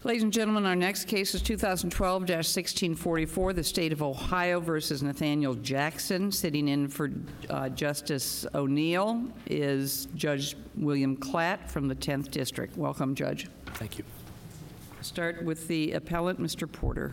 Ladies and gentlemen, our next case is 2012-1644, the State of Ohio versus Nathaniel Jackson. Sitting in for Justice O'Neill is Judge William Klatt from the 10th District. Welcome, Judge. Thank you. Start with the appellant, Mr. Porter.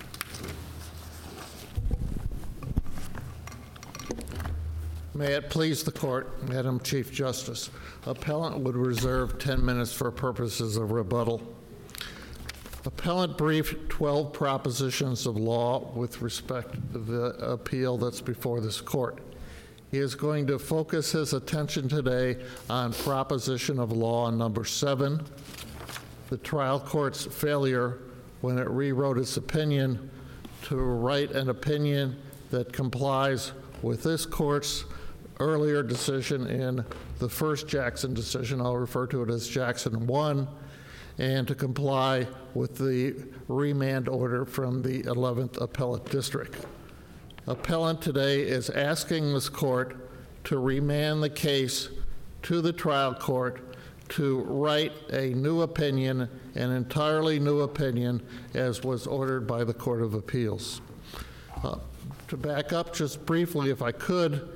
May it please the Court, Madam Chief Justice. Appellant would reserve 10 minutes for purposes of rebuttal. Appellant briefed 12 propositions of law with respect to the appeal that's before this Court. He is going to focus his attention today on proposition of law number 7, the trial court's failure when it rewrote its opinion to write an opinion that complies with this Court's earlier decision in the first Jackson decision. I'll refer to it as Jackson 1, and to comply with the remand order from the 11th Appellate District. Appellant today is asking this Court to remand the case to the trial court to write a new opinion, an entirely new opinion, as was ordered by the Court of Appeals. To back up just briefly, if I could,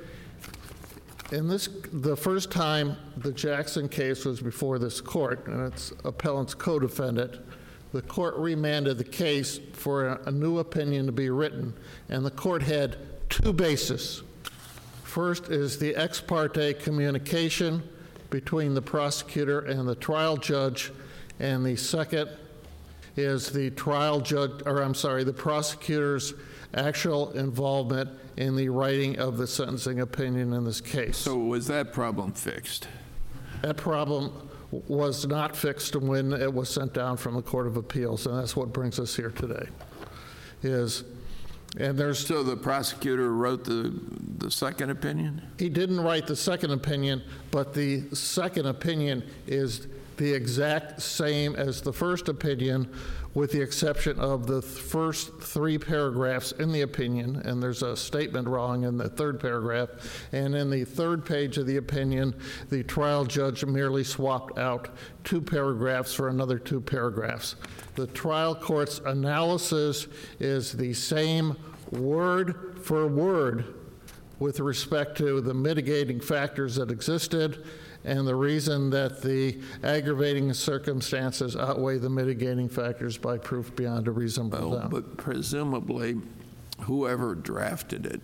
the first time the Jackson case was before this Court, and it's appellant's co-defendant, the Court remanded the case for a new opinion to be written, and the Court had two bases. First is the ex parte communication between the prosecutor and the trial judge, and the second is the the prosecutor's actual involvement in the writing of the sentencing opinion in this case. So was that problem fixed? That problem was not fixed when it was sent down from the Court of Appeals, and that's what brings us here today. So the prosecutor wrote the second opinion? He didn't write the second opinion, but the second opinion is the exact same as the first opinion, with the exception of the first 3 paragraphs in the opinion, and there's a statement wrong in the 3rd paragraph, and in the 3rd page of the opinion, the trial judge merely swapped out 2 paragraphs for another 2 paragraphs. The trial court's analysis is the same word for word with respect to the mitigating factors that existed, and the reason that the aggravating circumstances outweigh the mitigating factors by proof beyond a reasonable doubt. But presumably, whoever drafted it,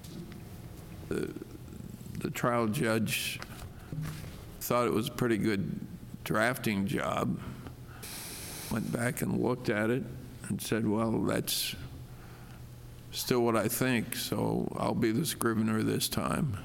the trial judge thought it was a pretty good drafting job, went back and looked at it and said, well, that's still what I think, so I'll be the scrivener this time.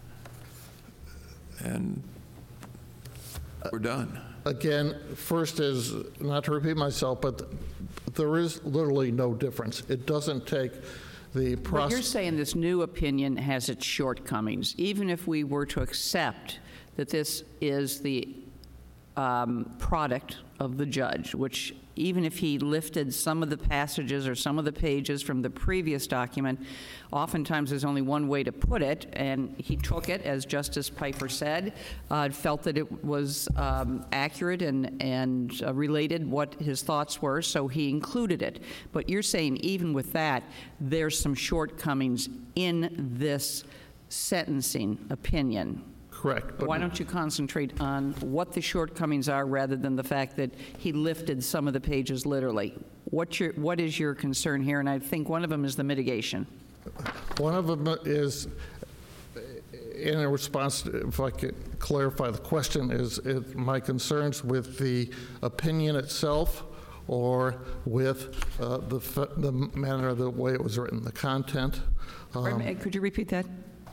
And we're done. Again, first is, not to repeat myself, but there is literally no difference. It doesn't take the process. But you're saying this new opinion has its shortcomings. Even if we were to accept that this is the product of the judge, which even if he lifted some of the passages or some of the pages from the previous document, oftentimes there's only one way to put it, and he took it, as Justice Piper said, felt that it was accurate and related what his thoughts were, so he included it. But you're saying even with that, there's some shortcomings in this sentencing opinion. Correct. Why don't you concentrate on what the shortcomings are rather than the fact that he lifted some of the pages literally? What is your concern here? And I think one of them is the mitigation. One of them is, in a response, if I could clarify the question, is my concerns with the opinion itself or with the manner of the way it was written, the content. Could you repeat that?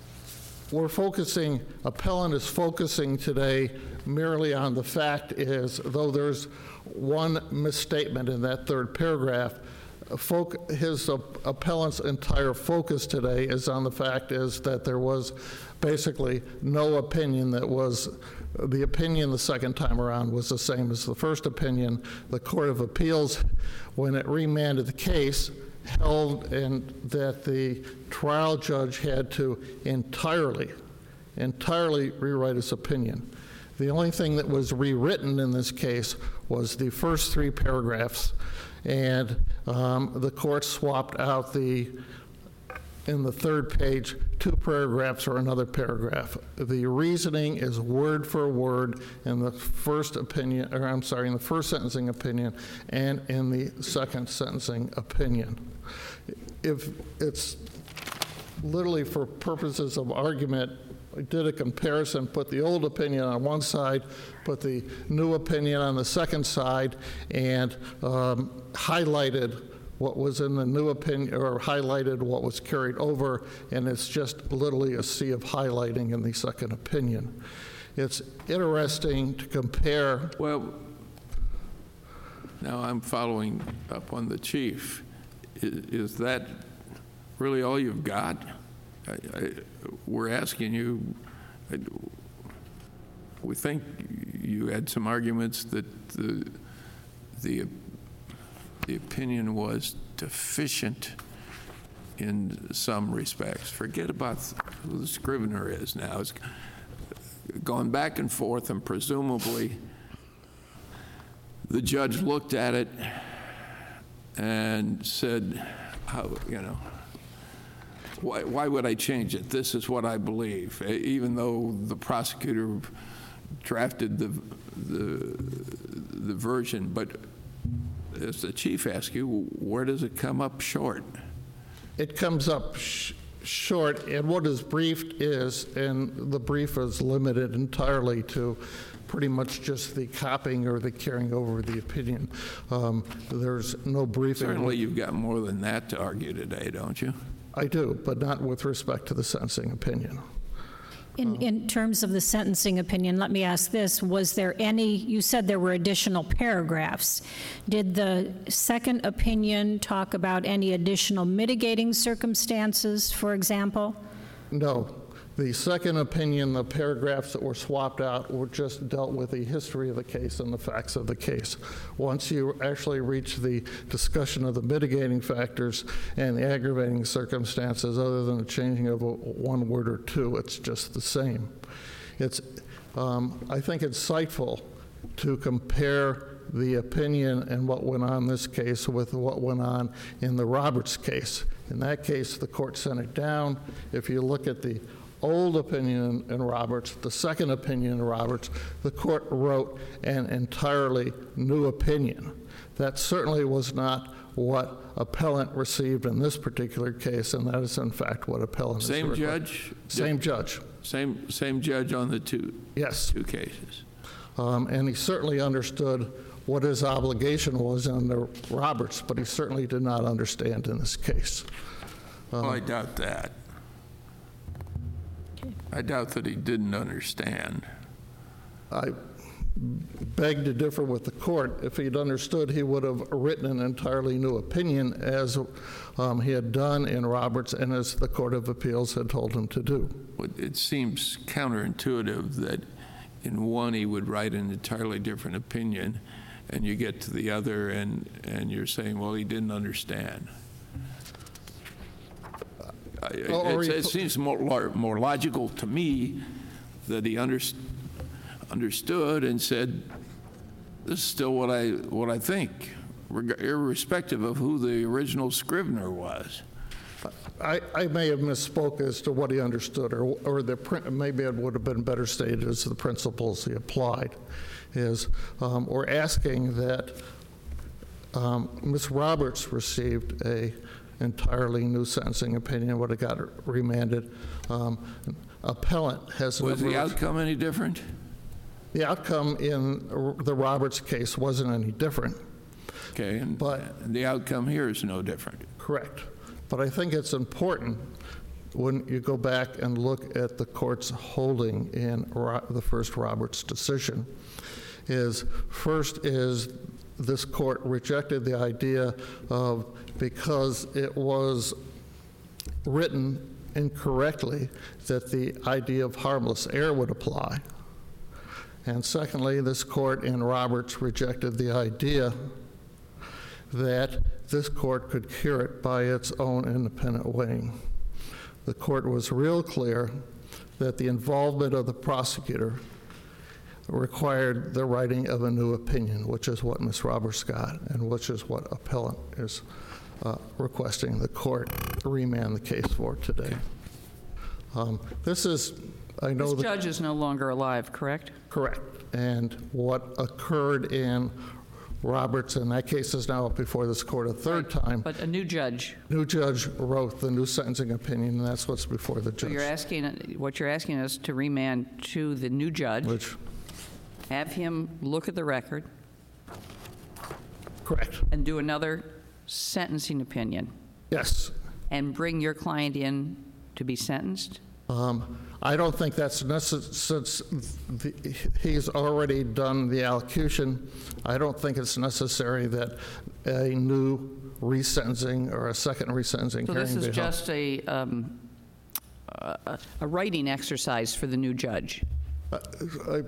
Appellant is focusing today merely on the fact is, though there's one misstatement in that 3rd paragraph, his appellant's entire focus today is on the fact is that there was basically no opinion that was, the opinion the second time around was the same as the first opinion. The Court of Appeals, when it remanded the case, held that the trial judge had to entirely rewrite his opinion. The only thing that was rewritten in this case was the first 3 paragraphs, and the court swapped out in the 3rd page, 2 paragraphs or another paragraph. The reasoning is word for word in the first opinion, or I'm sorry, in the first sentencing opinion and in the second sentencing opinion. If it's literally for purposes of argument, I did a comparison, put the old opinion on one side, put the new opinion on the second side, and highlighted what was in the new opinion, or highlighted what was carried over, and it's just literally a sea of highlighting in the second opinion. It's interesting to compare. Well, now I'm following up on the chief. Is that really all you've got? We're asking you, we think you had some arguments that the opinion was deficient in some respects. Forget about who the scrivener is now. It's gone back and forth, and presumably the judge looked at it and said, why would I change it? This is what I believe, even though the prosecutor drafted the version. But as the chief asked you, where does it come up short? It comes up short, and what is briefed is, and the brief is limited entirely to pretty much just the copying or the carrying over the opinion. There's no briefing. Certainly you've got more than that to argue today, don't you? I do, but not with respect to the sentencing opinion. In terms of the sentencing opinion, let me ask this. Was there any, you said there were additional paragraphs. Did the second opinion talk about any additional mitigating circumstances, for example? No. The second opinion, the paragraphs that were swapped out were just dealt with the history of the case and the facts of the case. Once you actually reach the discussion of the mitigating factors and the aggravating circumstances, other than the changing of one word or two, it's just the same. It's, I think, insightful to compare the opinion and what went on in this case with what went on in the Roberts case. In that case, the court sent it down. If you look at the old opinion in Roberts, the second opinion in Roberts, the court wrote an entirely new opinion. That certainly was not what appellant received in this particular case, and that is in fact what appellant Same is. Judge? Same judge. Same judge on the two cases. And he certainly understood what his obligation was under Roberts, but he certainly did not understand in this case. Well, I doubt that. I doubt that he didn't understand. I beg to differ with the court. If he'd understood, he would have written an entirely new opinion, as he had done in Roberts and as the Court of Appeals had told him to do. It seems counterintuitive that in one he would write an entirely different opinion, and you get to the other and you're saying, well, he didn't understand. It seems more logical to me that he understood and said, this is still what I think, irrespective of who the original scrivener was. I may have misspoke as to what he understood, or maybe it would have been better stated as the principles he applied. We're asking that Ms. Roberts received a entirely new sentencing opinion, would have got remanded. Appellant has Was the outcome any different? The outcome in the Roberts case wasn't any different. Okay, but the outcome here is no different. Correct. But I think it's important when you go back and look at the court's holding in the first Roberts decision, first is this court rejected the idea of, because it was written incorrectly, that the idea of harmless error would apply. And secondly, this court in Roberts rejected the idea that this court could cure it by its own independent weighing. The court was real clear that the involvement of the prosecutor required the writing of a new opinion, which is what Ms. Roberts got, and which is what appellant is requesting the court remand the case for today. This is, I know This judge is no longer alive, correct? correct, and what occurred in Roberts, in that case, is now up before this court a third time. But a new judge. New judge wrote the new sentencing opinion, and that's what's before the So judge. what you're asking us to remand to the new judge, Which, have him look at the record, correct, and do another sentencing opinion, yes. and bring your client in to be sentenced? I don't think that's necessary, since he's already done the allocution. I don't think it's necessary that a new resentencing or a second resentencing So hearing this is be held. just a writing exercise for the new judge? I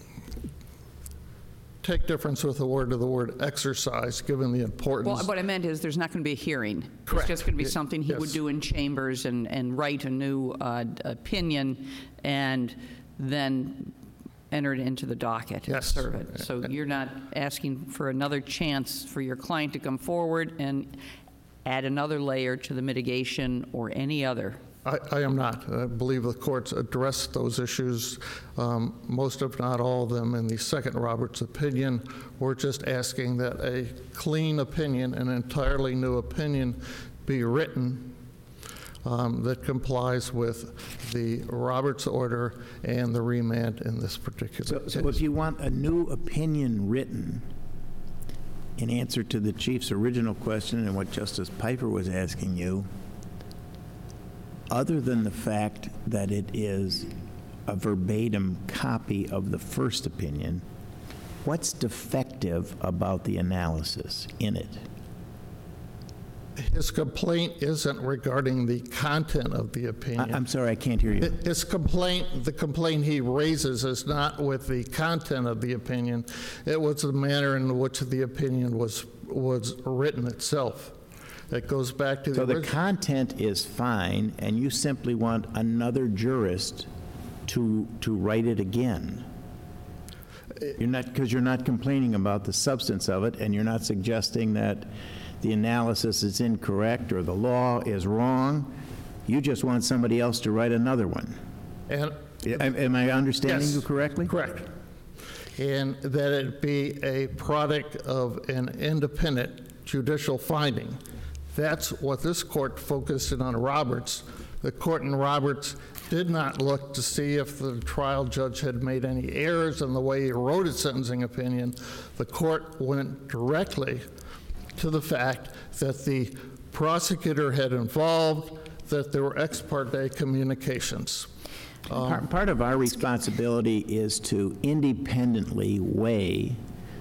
take difference with the word exercise, given the importance. Well, what I meant is, there's not going to be a hearing. Correct. It's just going to be something he would Yes. do in chambers and write a new opinion, and then enter it into the docket. Yes. Serve it. So you're not asking for another chance for your client to come forward and add another layer to the mitigation or any other? I am not. I believe the courts addressed those issues, most if not all of them, in the second Roberts opinion. We're just asking that a clean opinion, an entirely new opinion, be written that complies with the Roberts order and the remand in this particular case. So if you want a new opinion written in answer to the Chief's original question and what Justice Piper was asking you, other than the fact that it is a verbatim copy of the first opinion, what's defective about the analysis in it? His complaint isn't regarding the content of the opinion. I'm sorry, I can't hear you. His complaint, the complaint he raises is not with the content of the opinion. It was the manner in which the opinion was written itself. It goes back to the So the original. content is fine, and you simply want another jurist to write it again. You're not, because you're not complaining about the substance of it, and you're not suggesting that the analysis is incorrect or the law is wrong. You just want somebody else to write another one. And Am I understanding Yes. you correctly? correct. And that it be a product of an independent judicial finding. That's what this court focused in on Roberts. The court in Roberts did not look to see if the trial judge had made any errors in the way he wrote his sentencing opinion. The court went directly to the fact that the prosecutor had involved, that there were ex parte communications. Part of our responsibility is to independently weigh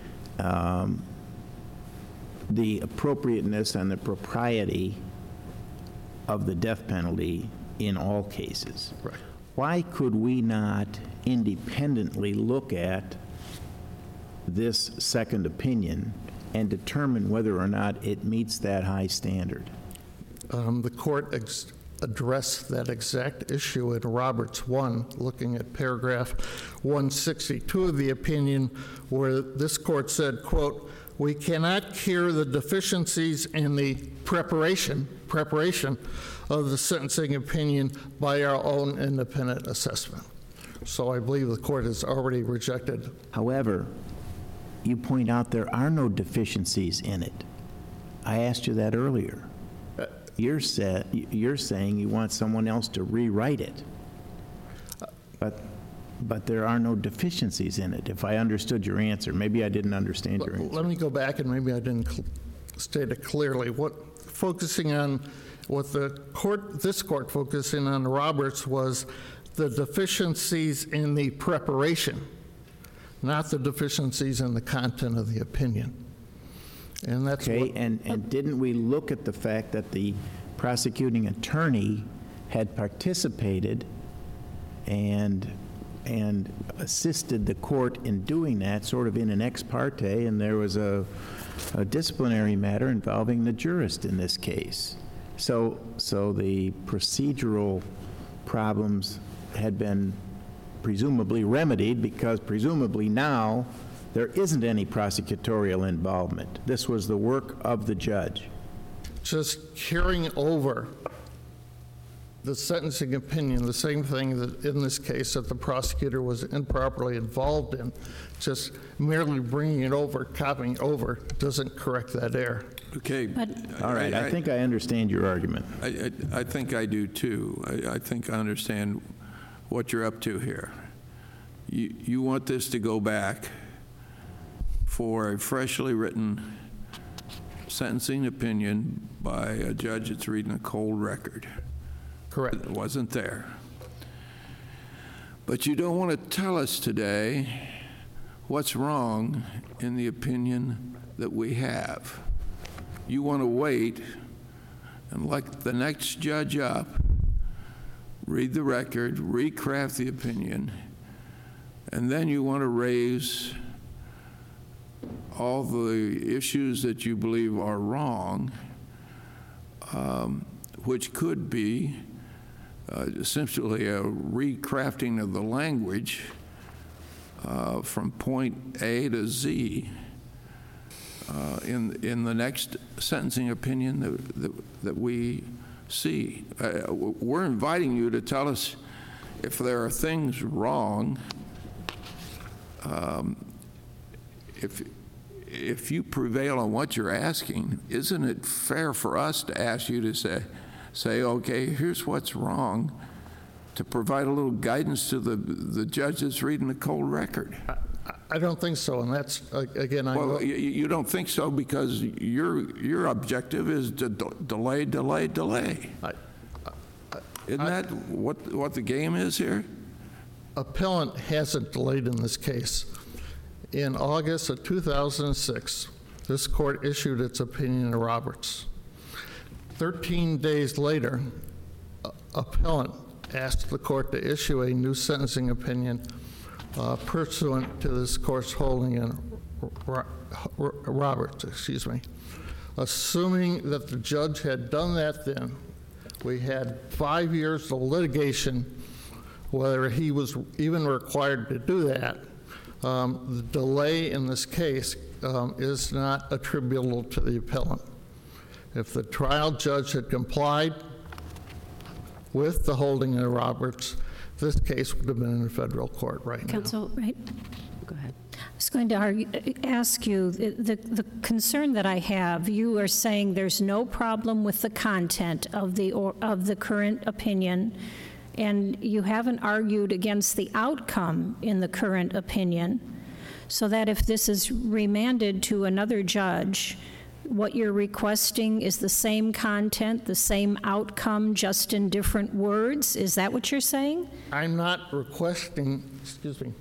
the appropriateness and the propriety of the death penalty in all cases. Right. Why could we not independently look at this second opinion and determine whether or not it meets that high standard? The court addressed that exact issue in Roberts 1, looking at paragraph 162 of the opinion, where this court said, quote, "We cannot cure the deficiencies in the preparation of the sentencing opinion by our own independent assessment." So I believe the court has already rejected. However, you point out there are no deficiencies in it. I asked you that earlier. You're saying you want someone else to rewrite it. But there are no deficiencies in it, if I understood your answer. Maybe I didn't understand your answer. Let me go back, and maybe I didn't state it clearly. Focusing on what this court focusing on Roberts was the deficiencies in the preparation, not the deficiencies in the content of the opinion. And that's Okay, what, and didn't we look at the fact that the prosecuting attorney had participated and assisted the court in doing that, sort of in an ex parte, and there was a disciplinary matter involving the jurist in this case. So the procedural problems had been presumably remedied, because presumably now there isn't any prosecutorial involvement. This was the work of the judge. Just carrying over the sentencing opinion, the same thing that in this case that the prosecutor was improperly involved in, just merely bringing it over, copying over, doesn't correct that error. Okay. All right, I think I understand your argument. I think I do too. I think I understand what you're up to here. You want this to go back for a freshly written sentencing opinion by a judge that's reading a cold record. Correct. It wasn't there. But you don't want to tell us today what's wrong in the opinion that we have. You want to wait and, like the next judge up, read the record, recraft the opinion, and then you want to raise all the issues that you believe are wrong, which could be essentially a recrafting of the language from point A to Z in the next sentencing opinion that we see. We're inviting you to tell us if there are things wrong. If you prevail on what you're asking, isn't it fair for us to ask you to say, okay, here's what's wrong, to provide a little guidance to the judge that's reading the cold record? I don't think so, and that's, again, Well, you don't think so because your objective is to delay. Isn't that what the game is here? appellant hasn't delayed in this case. In August of 2006, this court issued its opinion in Roberts. 13 days later, appellant asked the court to issue a new sentencing opinion pursuant to this court's holding in Roberts, Assuming that the judge had done that then, we had 5 years of litigation, whether he was even required to do that. The delay in this case is not attributable to the appellant. If the trial judge had complied with the holding in Roberts, this case would have been in federal court right now. Counsel, Right. go ahead. I was going to ask you, the concern that I have, you are saying there's no problem with the content of the current opinion, and you haven't argued against the outcome in the current opinion, so that if this is remanded to another judge, what you're requesting is the same content, the same outcome, just in different words? Is that what you're saying? I'm not requesting, excuse me.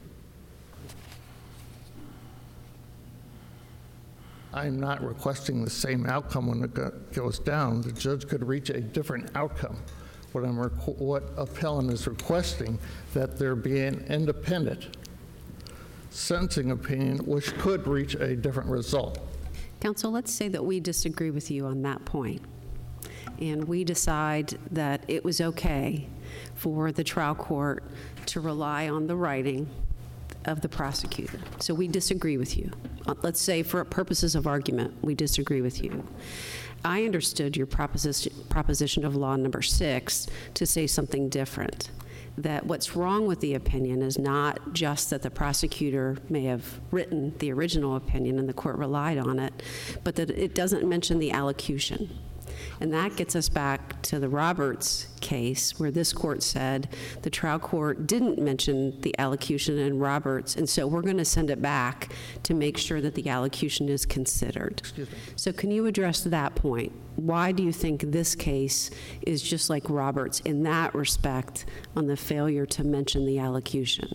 I'm not requesting the same outcome when it goes down. The judge could reach a different outcome. What appellant is requesting, that there be an independent sentencing opinion which could reach a different result. Counsel, let's say that we disagree with you on that point, and we decide that it was okay for the trial court to rely on the writing of the prosecutor. So we disagree with you. Let's say for purposes of argument, we disagree with you. I understood your proposition of law number 6 to say something different, that what's wrong with the opinion is not just that the prosecutor may have written the original opinion and the court relied on it, but that it doesn't mention the allocution. And that gets us back to the Roberts case, where this court said the trial court didn't mention the allocution in Roberts, and so we're going to send it back to make sure that the allocution is considered. Excuse me. So can you address that point? Why do you think this case is just like Roberts in that respect on the failure to mention the allocution?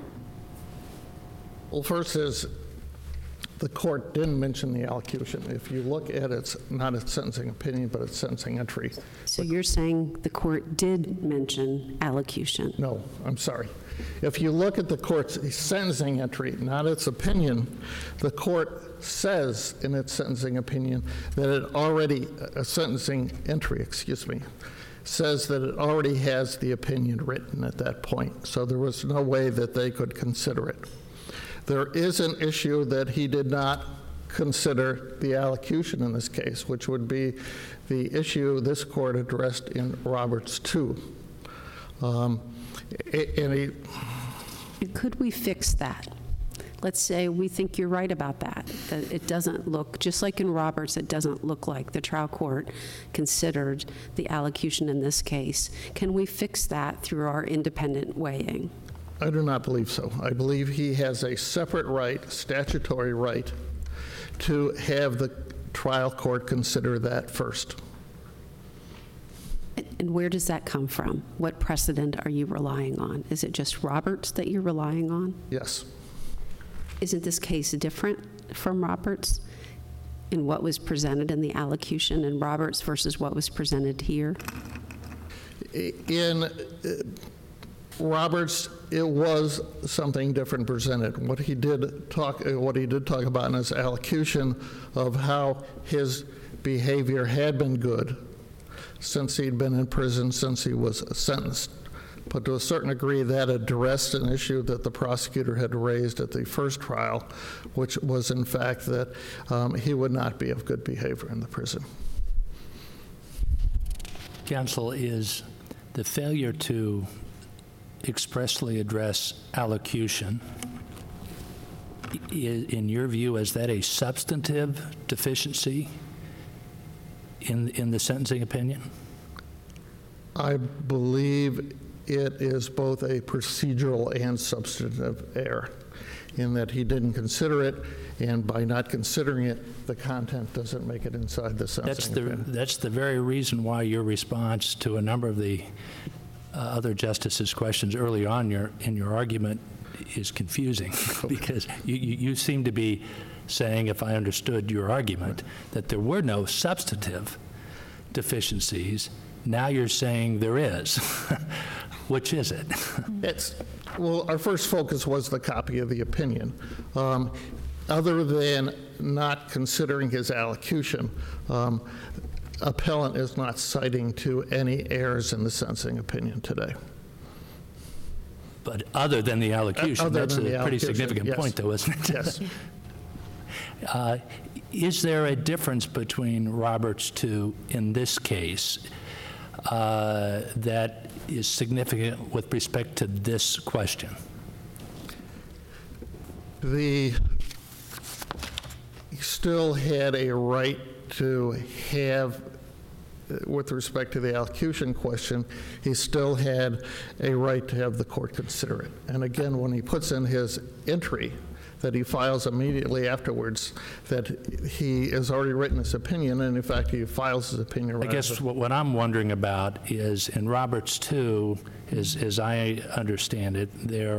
Well, first is the court didn't mention the allocution. If you look at its, not its sentencing opinion, but its sentencing entry. So you're saying the court did mention allocution? No, I'm sorry. If you look at the court's sentencing entry, not its opinion, the court says in its sentencing opinion that it already, a sentencing entry, excuse me, says that it already has the opinion written at that point, so there was no way that they could consider it. There is an issue that he did not consider the allocution in this case, which would be the issue this court addressed in Roberts 2. Could we fix that? Let's say we think you're right about that it doesn't look, just like in Roberts, it doesn't look like the trial court considered the allocution in this case. Can we fix that through our independent weighing? I do not believe so. I believe he has a separate right, statutory right, to have the trial court consider that first. And where does that come from? What precedent are you relying on? Is it just Roberts that you're relying on? Yes. Isn't this case different from Roberts in what was presented in the allocution in Roberts versus what was presented here? In Roberts, it was something different presented. What he did talk about in his allocution of how his behavior had been good since he'd been in prison, since he was sentenced. But to a certain degree, that addressed an issue that the prosecutor had raised at the first trial, which was, in fact, that he would not be of good behavior in the prison. Counsel, is the failure to expressly address allocution, in your view, is that a substantive deficiency in the sentencing opinion? I believe it is both a procedural and substantive error in that he didn't consider it, and by not considering it, the content doesn't make it inside the sentencing opinion. That's the very reason why your response to a number of the other justices' questions early on in your argument is confusing, because you seem to be saying, if I understood your argument, that there were no substantive deficiencies. Now you're saying there is. Which is it? Well, our first focus was the copy of the opinion. Other than not considering his allocution, appellant is not citing to any errors in the sentencing opinion today. But other than the allocution, that's a pretty significant point, though, isn't it? Yes. Is there a difference between Roberts 2 in this case that is significant with respect to this question? He still had a right to have, with respect to the allocution question, he still had a right to have the court consider it. And again, when he puts in his entry that he files immediately afterwards, that he has already written his opinion, and in fact, he files his opinion right I guess what I'm wondering about is in Roberts 2, as I understand it,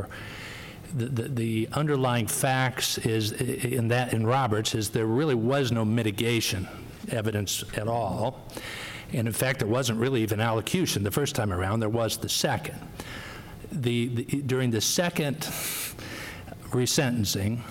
the underlying facts is in Roberts is there really was no mitigation evidence at all. And in fact, there wasn't really even allocution the first time around. There was the second. During the second resentencing,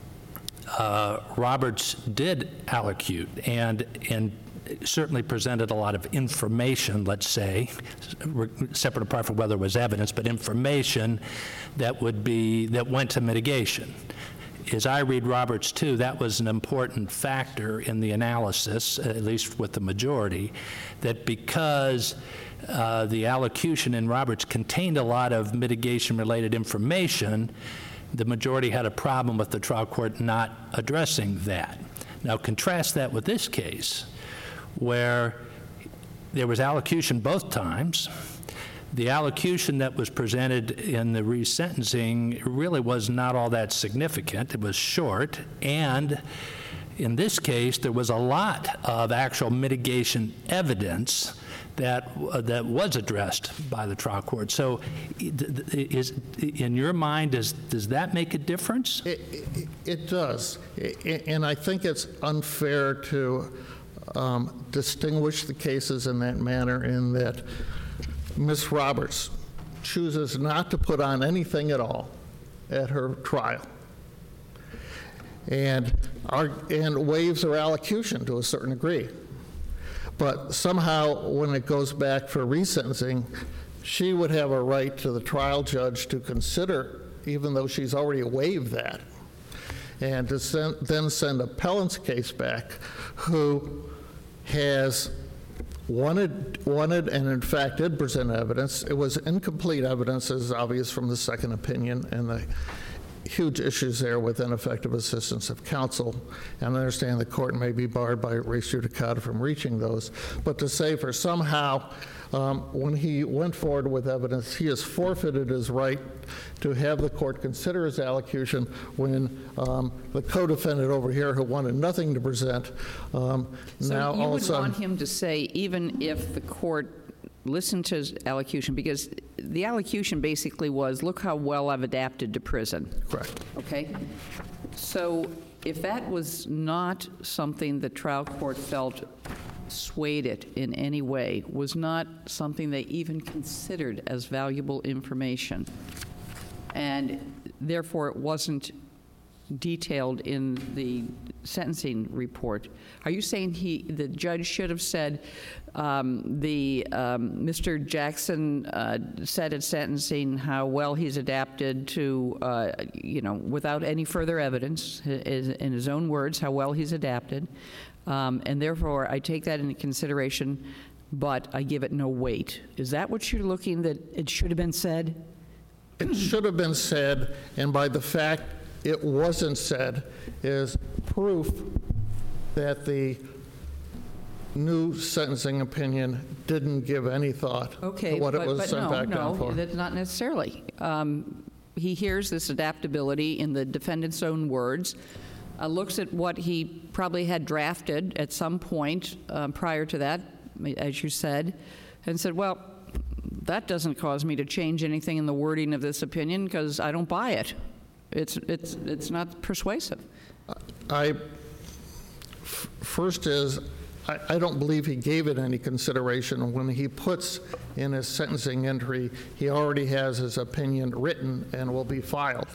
Roberts did allocute and certainly presented a lot of information, let's say, separate apart from whether it was evidence, but information that went to mitigation. As I read Roberts 2, that was an important factor in the analysis, at least with the majority, that because the allocution in Roberts contained a lot of mitigation-related information, the majority had a problem with the trial court not addressing that. Now, contrast that with this case, where there was allocution both times. The allocution that was presented in the resentencing really was not all that significant. It was short, and in this case, there was a lot of actual mitigation evidence that was addressed by the trial court. So in your mind, does that make a difference? It does, and I think it's unfair to distinguish the cases in that manner, in that Ms. Roberts chooses not to put on anything at all at her trial and waives her allocution to a certain degree. But somehow, when it goes back for resentencing, she would have a right to the trial judge to consider, even though she's already waived that, and to then send appellant's case back, who has wanted and in fact did present evidence. It was incomplete evidence, as obvious from the second opinion, and the huge issues there with ineffective assistance of counsel. And I understand the court may be barred by res judicata from reaching those. But to say for somehow, when he went forward with evidence, he has forfeited his right to have the court consider his allocution when the co-defendant over here, who wanted nothing to present, now So you all would of a sudden... want him to say, even if the court listened to his allocution, because the allocution basically was, look how well I've adapted to prison. Correct. Okay? So if that was not something the trial court felt swayed it in any way, was not something they even considered as valuable information, and therefore it wasn't detailed in the sentencing report, are you saying the judge should have said, Mr. Jackson said at sentencing how well he's adapted to, without any further evidence, in his own words, how well he's adapted, and therefore I take that into consideration, but I give it no weight. Is that what you're looking, that it should have been said? It should have been said, and by the fact it wasn't said is proof that the new sentencing opinion didn't give any thought to what it was sent back down for. No, that's not necessarily. He hears this adaptability in the defendant's own words, looks at what he probably had drafted at some point prior to that, as you said, and said, well, that doesn't cause me to change anything in the wording of this opinion because I don't buy it. It's not persuasive. First is, I don't believe he gave it any consideration. When he puts in his sentencing entry, he already has his opinion written and will be filed.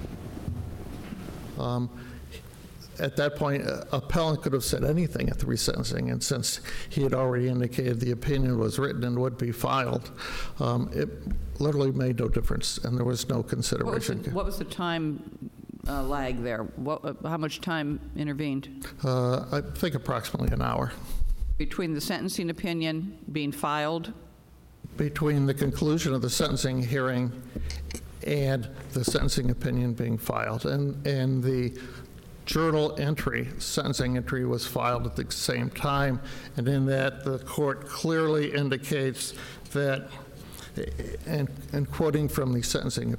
At that point, appellant could have said anything at the resentencing, and since he had already indicated the opinion was written and would be filed, it literally made no difference, and there was no consideration. What was the time lag there? How much time intervened? I think approximately an hour. Between the sentencing opinion being filed? Between the conclusion of the sentencing hearing and the sentencing opinion being filed. And the journal entry, sentencing entry, was filed at the same time, and in that the court clearly indicates that, and quoting from the sentencing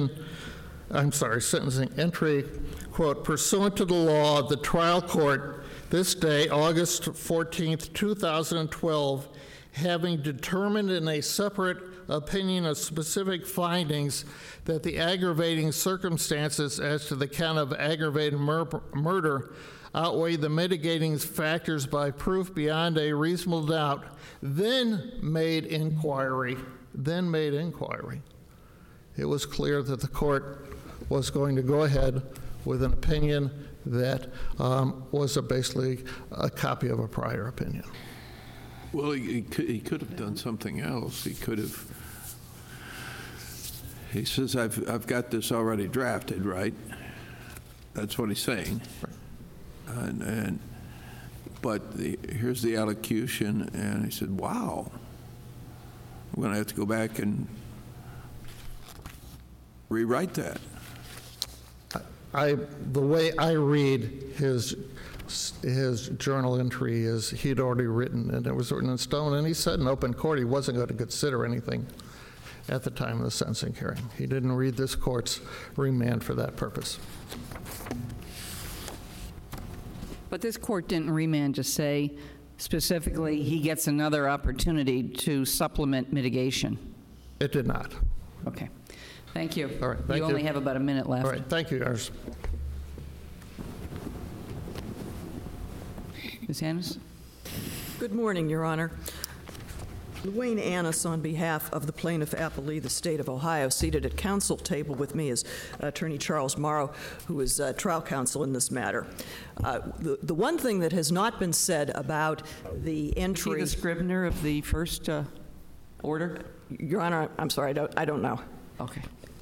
entry, quote, pursuant to the law, the trial court this day, August 14th, 2012, having determined in a separate opinion of specific findings that the aggravating circumstances as to the count of aggravated murder outweigh the mitigating factors by proof beyond a reasonable doubt, then made inquiry. It was clear that the court was going to go ahead with an opinion that was basically a copy of a prior opinion. Well, he could have done something else. He could have, he says, I've got this already drafted, right? That's what he's saying. Right. But here's the allocution, and he said, wow, we're going to have to go back and rewrite that. The way I read his journal entry is he'd already written, and it was written in stone, and he said in open court he wasn't going to consider anything at the time of the sentencing hearing. He didn't read this court's remand for that purpose. But this court didn't remand to say specifically he gets another opportunity to supplement mitigation. It did not. Okay. Thank you. All right, thank you. You only have about a minute left. All right, thank you, Yours. Ms. Hannes? Good morning, Your Honor. Wayne Annis on behalf of the plaintiff appellee, the state of Ohio. Seated at counsel table with me is Attorney Charles Morrow, who is trial counsel in this matter. The one thing that has not been said about the entry... Is he the scrivener of the first order? Your Honor, I'm sorry, I don't know. Okay.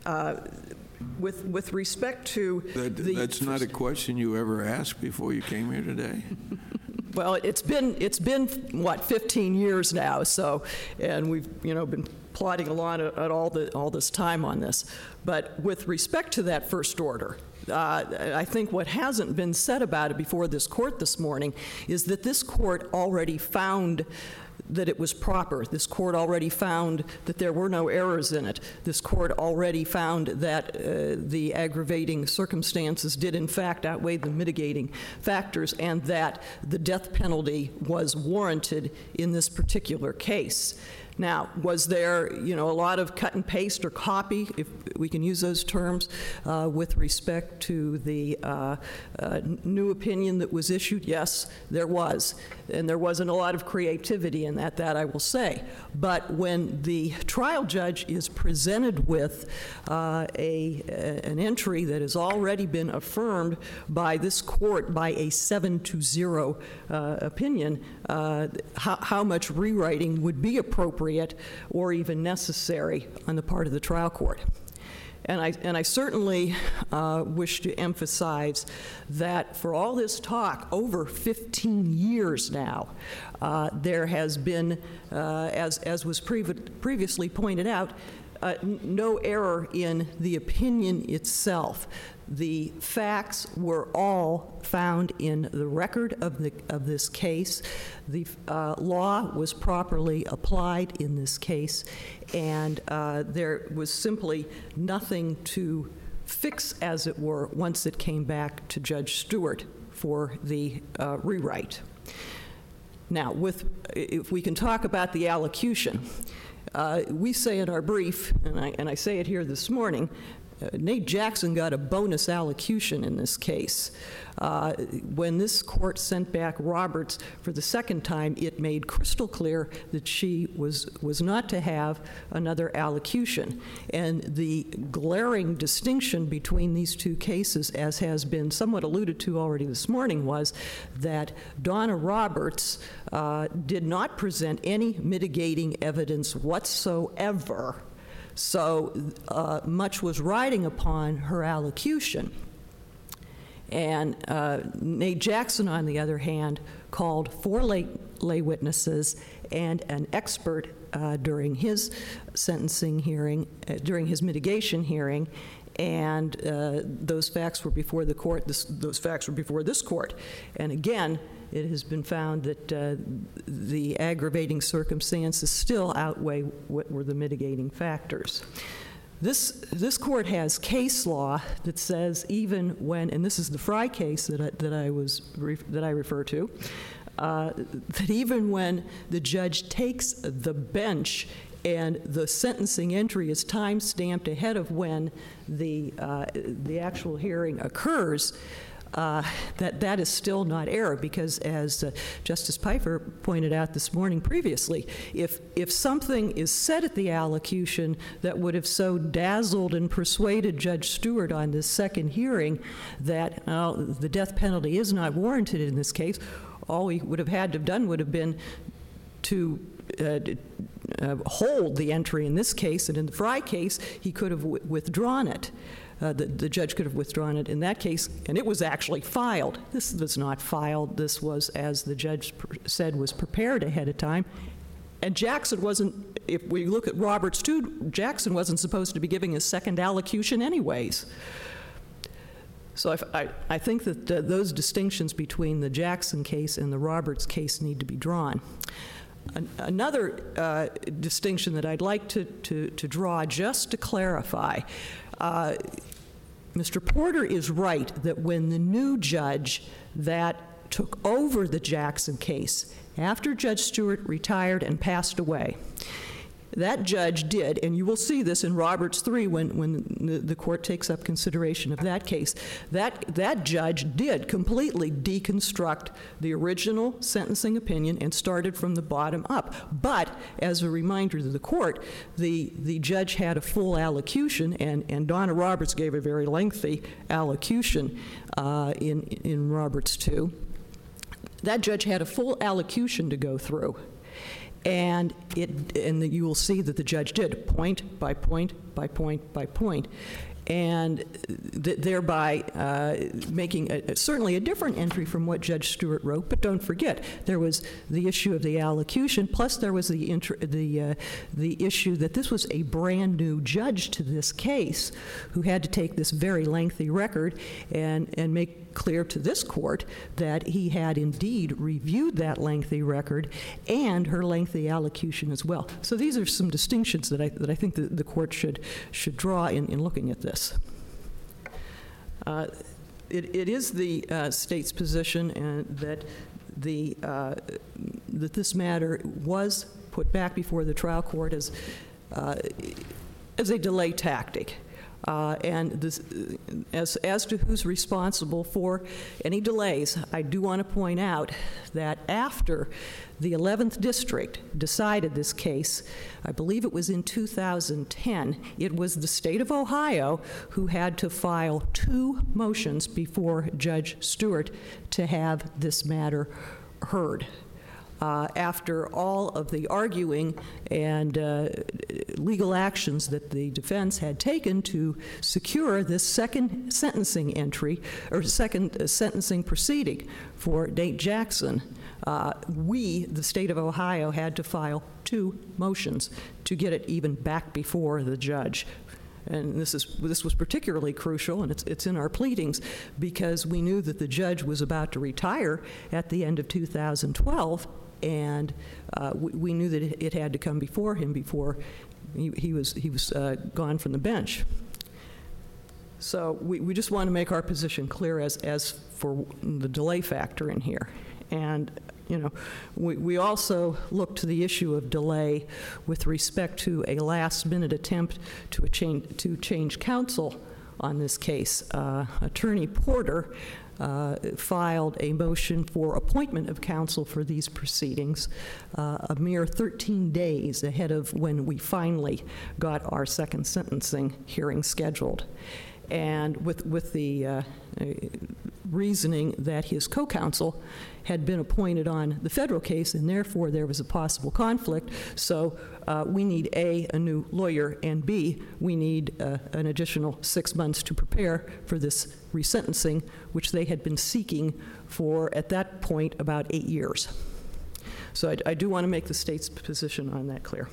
With respect to That's not a question you ever asked before you came here today? Well, it's been what, 15 years now, so, and we've, been plodding along at all this time on this. But with respect to that first order, I think what hasn't been said about it before this court this morning is that this court already found that it was proper. This court already found that there were no errors in it. This court already found that the aggravating circumstances did in fact outweigh the mitigating factors, and that the death penalty was warranted in this particular case. Now, was there, a lot of cut and paste or copy, if we can use those terms, with respect to the new opinion that was issued? Yes, there was. And there wasn't a lot of creativity in that I will say. But when the trial judge is presented with an entry that has already been affirmed by this court by a 7-0 opinion, how much rewriting would be appropriate or even necessary on the part of the trial court. And I certainly wish to emphasize that for all this talk, over 15 years now, there has been, as was previously pointed out, no error in the opinion itself. The facts were all found in the record of this case. The law was properly applied in this case, and there was simply nothing to fix, as it were, once it came back to Judge Stewart for the rewrite. Now, if we can talk about the allocution, we say in our brief, and I say it here this morning, Nate Jackson got a bonus allocution in this case. When this court sent back Roberts for the second time, it made crystal clear that she was not to have another allocution. And the glaring distinction between these two cases, as has been somewhat alluded to already this morning, was that Donna Roberts did not present any mitigating evidence whatsoever. So much was riding upon her allocution. And Nate Jackson, on the other hand, called 4 lay witnesses and an expert during his sentencing hearing, during his mitigation hearing, and those facts were before the court. Those facts were before this court. And again, it has been found that the aggravating circumstances still outweigh what were the mitigating factors. This court has case law that says even when, and this is the Fry case that I refer to, that even when the judge takes the bench and the sentencing entry is time-stamped ahead of when the actual hearing occurs, that is still not error, because as Justice Pfeiffer pointed out this morning previously, if something is said at the allocution that would have so dazzled and persuaded Judge Stewart on this second hearing that the death penalty is not warranted in this case, all he would have had to have done would have been to hold the entry in this case, and in the Fry case, he could have withdrawn it. The judge could have withdrawn it in that case, and it was actually filed. This was not filed. This was, as the judge said, was prepared ahead of time. And Jackson wasn't, if we look at Roberts too, Jackson wasn't supposed to be giving a second allocution anyways. So I think that those distinctions between the Jackson case and the Roberts case need to be drawn. Another distinction that I'd like to draw, just to clarify, Mr. Porter is right that when the new judge that took over the Jackson case, after Judge Stewart retired and passed away, that judge did, and you will see this in Roberts 3 when the court takes up consideration of that case, that judge did completely deconstruct the original sentencing opinion and started from the bottom up. But as a reminder to the court, the judge had a full allocution, and Donna Roberts gave a very lengthy allocution in Roberts 2. That judge had a full allocution to go through. And you will see that the judge did, point by point by point by point, and thereby making certainly a different entry from what Judge Stewart wrote. But don't forget, there was the issue of the allocution, plus there was the issue that this was a brand new judge to this case who had to take this very lengthy record and make clear to this court that he had indeed reviewed that lengthy record and her lengthy allocution as well. So these are some distinctions that I think the court should draw in looking at this. It is the state's position that that this matter was put back before the trial court as a delay tactic. And this, as to who's responsible for any delays, I do want to point out that after the 11th District decided this case, I believe it was in 2010, it was the state of Ohio who had to file 2 motions before Judge Stewart to have this matter heard. After all of the arguing and legal actions that the defense had taken to secure this second sentencing entry, or second sentencing proceeding for Nate Jackson, we, the state of Ohio, had to file 2 motions to get it even back before the judge. And this was particularly crucial, and it's in our pleadings, because we knew that the judge was about to retire at the end of 2012, and we knew that it had to come before him before he was gone from the bench. So we just want to make our position clear as for the delay factor in here. And you know, we also look to the issue of delay with respect to a last-minute attempt to change counsel on this case. Attorney Porter filed a motion for appointment of counsel for these proceedings a mere 13 days ahead of when we finally got our second sentencing hearing scheduled. And with the reasoning that his co-counsel had been appointed on the federal case, and therefore there was a possible conflict. So we need A, a new lawyer, and B, we need an additional 6 months to prepare for this resentencing, which they had been seeking for, at that point, about 8 years. So I do want to make the state's position on that clear.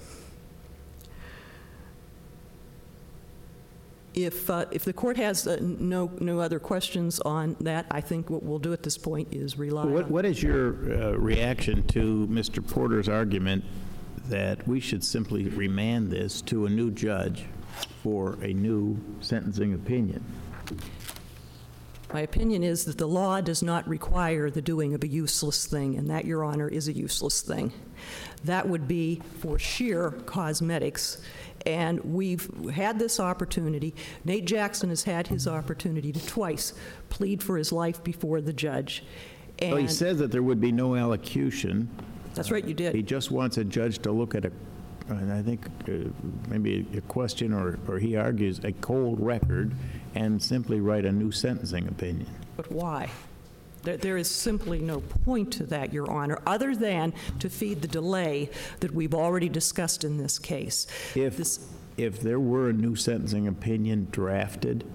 If the court has no other questions on that, I think what we'll do at this point is rely on... What is your reaction to Mr. Porter's argument that we should simply remand this to a new judge for a new sentencing opinion? My opinion is that the law does not require the doing of a useless thing, and that, Your Honor, is a useless thing. That would be for sheer cosmetics. And we've had this opportunity. Nate Jackson has had his opportunity to twice plead for his life before the judge. And well, he says that there would be no allocution. That's right, you did. He just wants a judge to look at and I think maybe a question, or he argues, a cold record and simply write a new sentencing opinion. But why? There is simply no point to that, Your Honor, other than to feed the delay that we've already discussed in this case. If there were a new sentencing opinion drafted,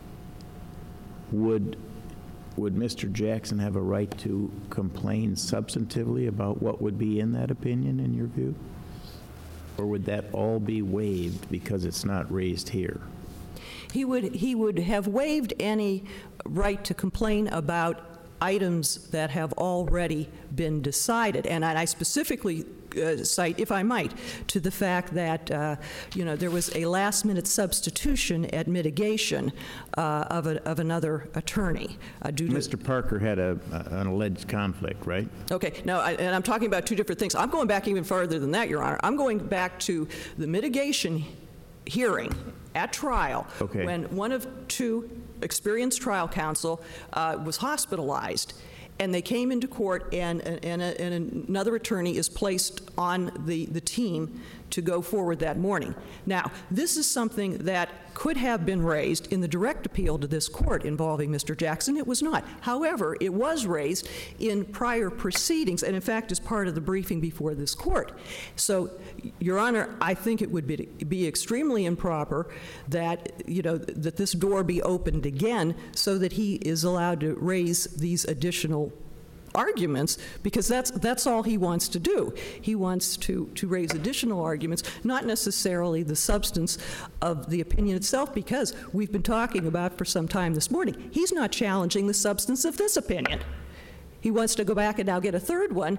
would Mr. Jackson have a right to complain substantively about what would be in that opinion, in your view? Or would that all be waived because it's not raised here? He would have waived any right to complain about items that have already been decided. And I specifically cite, if I might, to the fact that, there was a last-minute substitution at mitigation of another attorney due to... Mr. Parker had an alleged conflict, right? Okay, no, and I'm talking about two different things. I'm going back even further than that, Your Honor. I'm going back to the mitigation hearing at trial, okay, when one of two experienced trial counsel was hospitalized, and they came into court, and another attorney is placed on the team to go forward that morning. Now, this is something that could have been raised in the direct appeal to this court involving Mr. Jackson. It was not. However, it was raised in prior proceedings, and in fact is part of the briefing before this court. So, Your Honor, I think it would be extremely improper that, that this door be opened again so that he is allowed to raise these additional arguments, because that's all he wants to do. He wants to raise additional arguments, not necessarily the substance of the opinion itself, because we've been talking about for some time this morning. He's not challenging the substance of this opinion. He wants to go back and now get a third one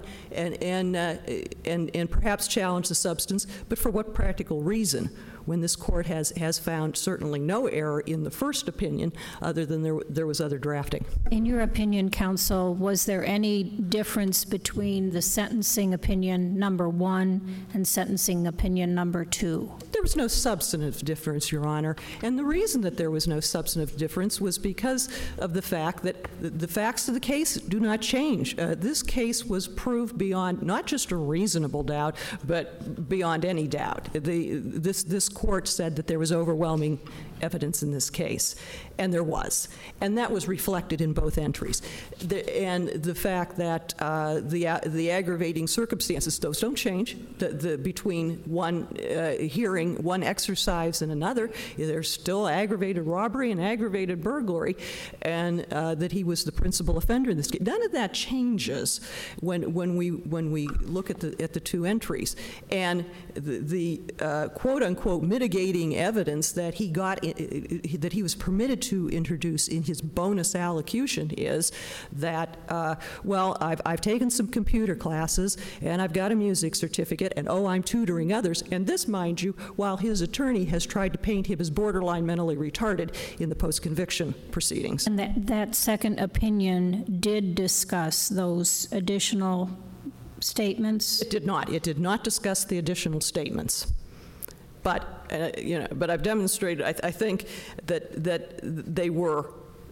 and perhaps challenge the substance, but for what practical reason? When this court has found certainly no error in the first opinion, other than there was other drafting. In your opinion, counsel, was there any difference between the sentencing opinion number 1 and sentencing opinion number 2? There was no substantive difference, Your Honor, and the reason that there was no substantive difference was because of the fact that the facts of the case do not change. This case was proved beyond not just a reasonable doubt, but beyond any doubt. This court said that there was overwhelming evidence in this case, and there was, and that was reflected in both entries. And the fact that the aggravating circumstances, those don't change. Between one hearing, one exercise, and another, there's still aggravated robbery and aggravated burglary, and that he was the principal offender in this case. None of that changes when we look at the two entries, and the quote unquote mitigating evidence that he got. That he was permitted to introduce in his bonus allocution is that, I've taken some computer classes, and I've got a music certificate, and I'm tutoring others. And this, mind you, while his attorney has tried to paint him as borderline mentally retarded in the post-conviction proceedings. And that second opinion did discuss those additional statements? It did not. It did not discuss the additional statements. But but I've demonstrated. I think that they were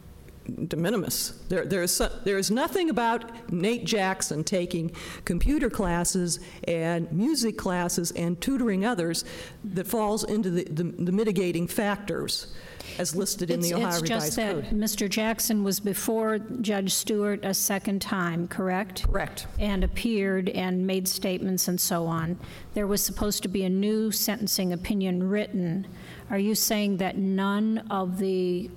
de minimis. There is nothing about Nate Jackson taking computer classes and music classes and tutoring others that falls into the mitigating factors as listed in the Ohio Revised Code. It's just that Mr. Jackson was before Judge Stewart a second time, correct? Correct. And appeared and made statements and so on. There was supposed to be a new sentencing opinion written. Are you saying that none of the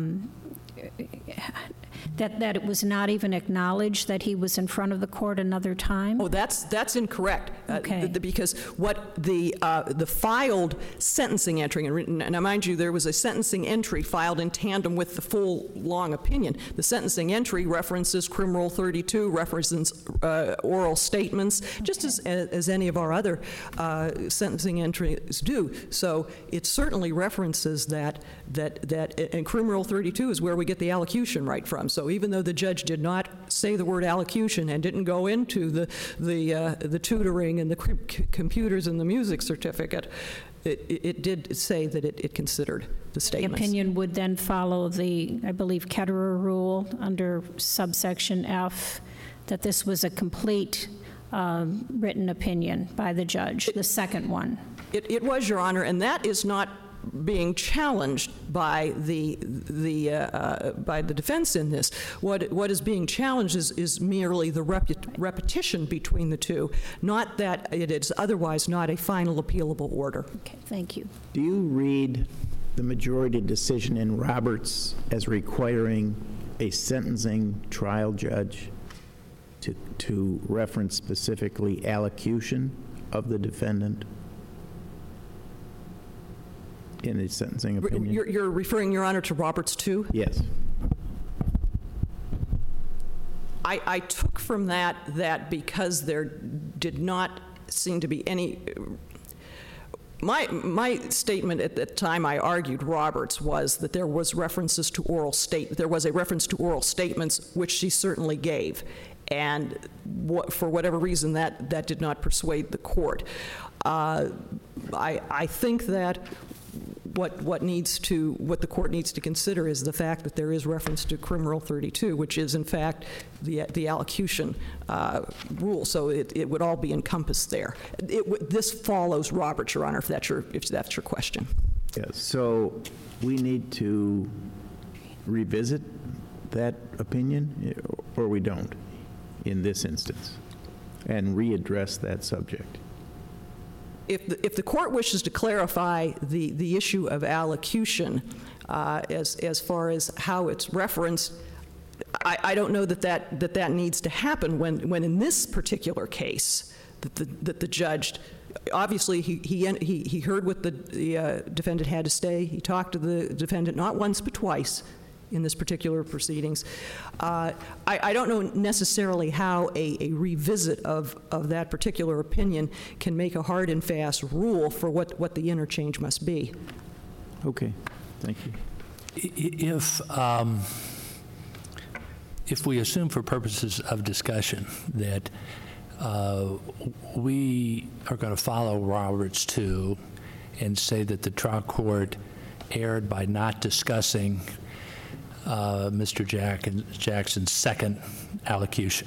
that it was not even acknowledged that he was in front of the court another time? Oh, that's incorrect. Okay. Because what the filed sentencing entry, and now mind you, there was a sentencing entry filed in tandem with the full long opinion. The sentencing entry references Crim Rule 32, references oral statements, just as any of our other sentencing entries do. So it certainly references that, and Crim Rule 32 is where we get the allocution right from. So even though the judge did not say the word allocution and didn't go into the tutoring and the computers and the music certificate, it did say that it considered the statements. The opinion would then follow the, I believe, Ketterer rule under subsection F, that this was a complete written opinion by the judge, the second one. It was, Your Honor, and that is not being challenged by the defense in this. What is being challenged is merely the repetition between the two, not that it is otherwise not a final appealable order. Okay, thank you. Do you read the majority decision in Roberts as requiring a sentencing trial judge to reference specifically allocution of the defendant in a sentencing opinion? You're referring, Your Honor, to Roberts 2? Yes. I took from that because there did not seem to be any. My statement at the time I argued Roberts was that there was references to there was a reference to oral statements, which she certainly gave, and for whatever reason that did not persuade the court. I think that what the court needs to consider is the fact that there is reference to Crim Rule 32, which is in fact the allocution rule. So it would all be encompassed there. This follows Roberts, Your Honor, if that's your question. Yes. So we need to revisit that opinion, or we don't, in this instance, and readdress that subject. If the court wishes to clarify the issue of allocution as far as how it's referenced, I don't know that needs to happen when in this particular case that the judge, obviously he heard what the defendant had to say. He talked to the defendant not once but twice in this particular proceedings. I don't know necessarily how a revisit of that particular opinion can make a hard and fast rule for what the interchange must be. Okay, thank you. If we assume for purposes of discussion that we are going to follow Roberts 2 and say that the trial court erred by not discussing Mr. Jackson's second allocution.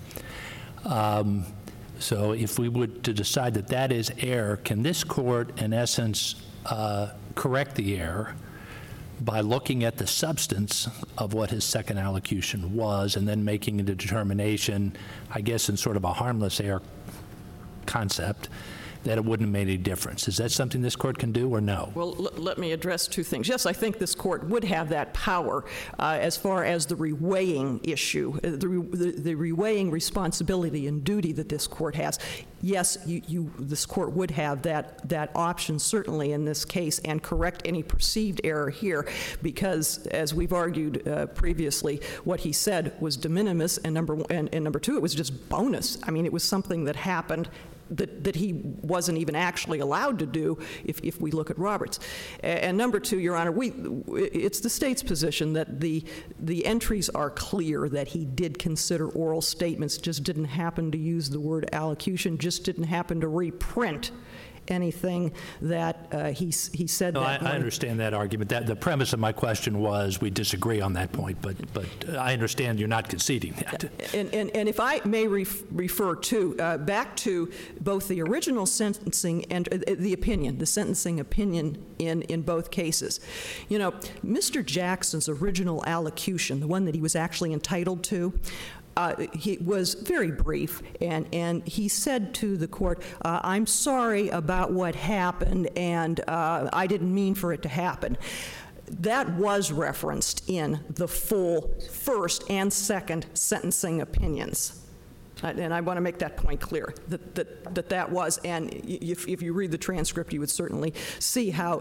So if we were to decide that that is error, can this court, in essence, correct the error by looking at the substance of what his second allocution was and then making a determination, I guess in sort of a harmless error concept, that it wouldn't have made any difference? Is that something this court can do or no? Well, let me address two things. Yes, I think this court would have that power as far as the reweighing issue, the reweighing responsibility and duty that this court has. Yes, this court would have that option certainly in this case and correct any perceived error here because, as we've argued previously, what he said was de minimis, and number two, it was just bonus. I mean, it was something that happened that he wasn't even actually allowed to do if we look at Roberts. And number two, Your Honor, it's the state's position that the entries are clear that he did consider oral statements, just didn't happen to use the word allocution, just didn't happen to reprint anything that he said. No, that I understand that argument. The premise of my question was we disagree on that point, but I understand you're not conceding that. And if I may refer to back to both the original sentencing and the sentencing opinion in both cases. You know, Mr. Jackson's original allocution, the one that he was actually entitled to, he was very brief, and he said to the court, I'm sorry about what happened, and I didn't mean for it to happen. That was referenced in the full first and second sentencing opinions. And I want to make that point clear, that was, and if you read the transcript, you would certainly see how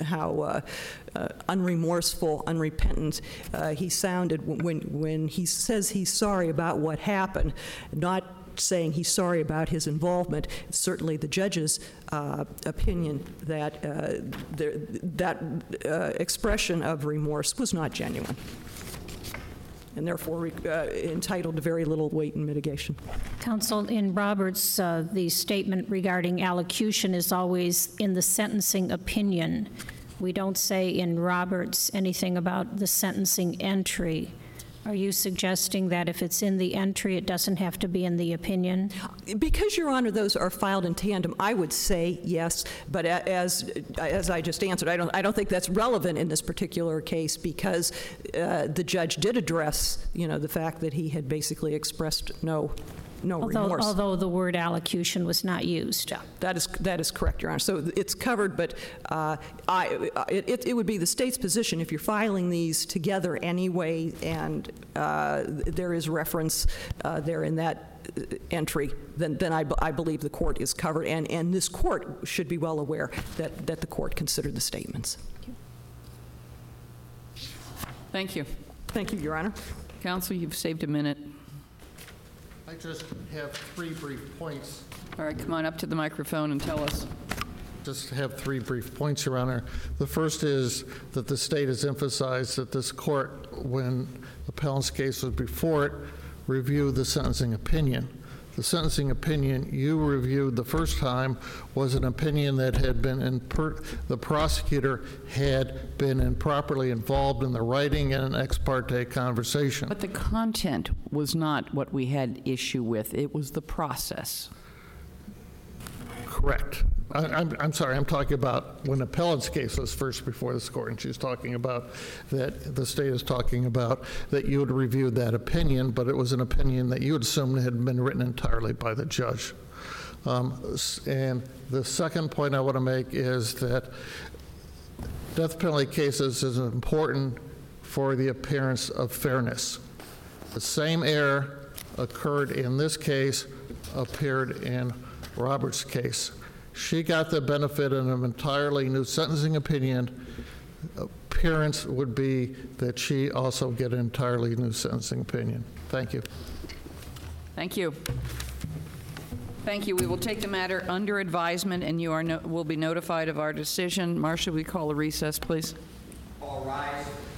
unremorseful, unrepentant he sounded when he says he's sorry about what happened, not saying he's sorry about his involvement. It's certainly the judge's opinion that that expression of remorse was not genuine, and therefore entitled to very little weight in mitigation. Counsel, in Roberts, the statement regarding allocution is always in the sentencing opinion. We don't say in Roberts anything about the sentencing entry. Are you suggesting that if it's in the entry, it doesn't have to be in the opinion? Because, Your Honor, those are filed in tandem, I would say yes, but as I just answered, I don't think that's relevant in this particular case because the judge did address, the fact that he had basically expressed no remorse. Although the word allocution was not used. Yeah, that is correct, Your Honor. So it's covered, but it would be the state's position if you're filing these together anyway, and there is reference there in that entry, then I believe the court is covered, and this court should be well aware that the court considered the statements. Thank you. Thank you, Your Honor. Counsel, you've saved a minute. I just have 3 brief points. All right, come on up to the microphone and tell us. Just have 3 brief points, Your Honor. The first is that the state has emphasized that this court, when appellant's case was before it, reviewed the sentencing opinion. The sentencing opinion you reviewed the first time was an opinion that had been the prosecutor had been improperly involved in the writing and an ex parte conversation. But the content was not what we had issue with. It was the process. Correct. I'm sorry, I'm talking about when appellant's case was first before this court, and she's talking about that, the state is talking about that you had reviewed that opinion, but it was an opinion that you had assumed had been written entirely by the judge. And the second point I want to make is that death penalty cases is important for the appearance of fairness. The same error occurred in this case, appeared in Robert's case. She got the benefit of an entirely new sentencing opinion. Appearance would be that she also get an entirely new sentencing opinion. Thank you. Thank you. Thank you. We will take the matter under advisement, and you will be notified of our decision. Marcia, we call a recess, please. All rise.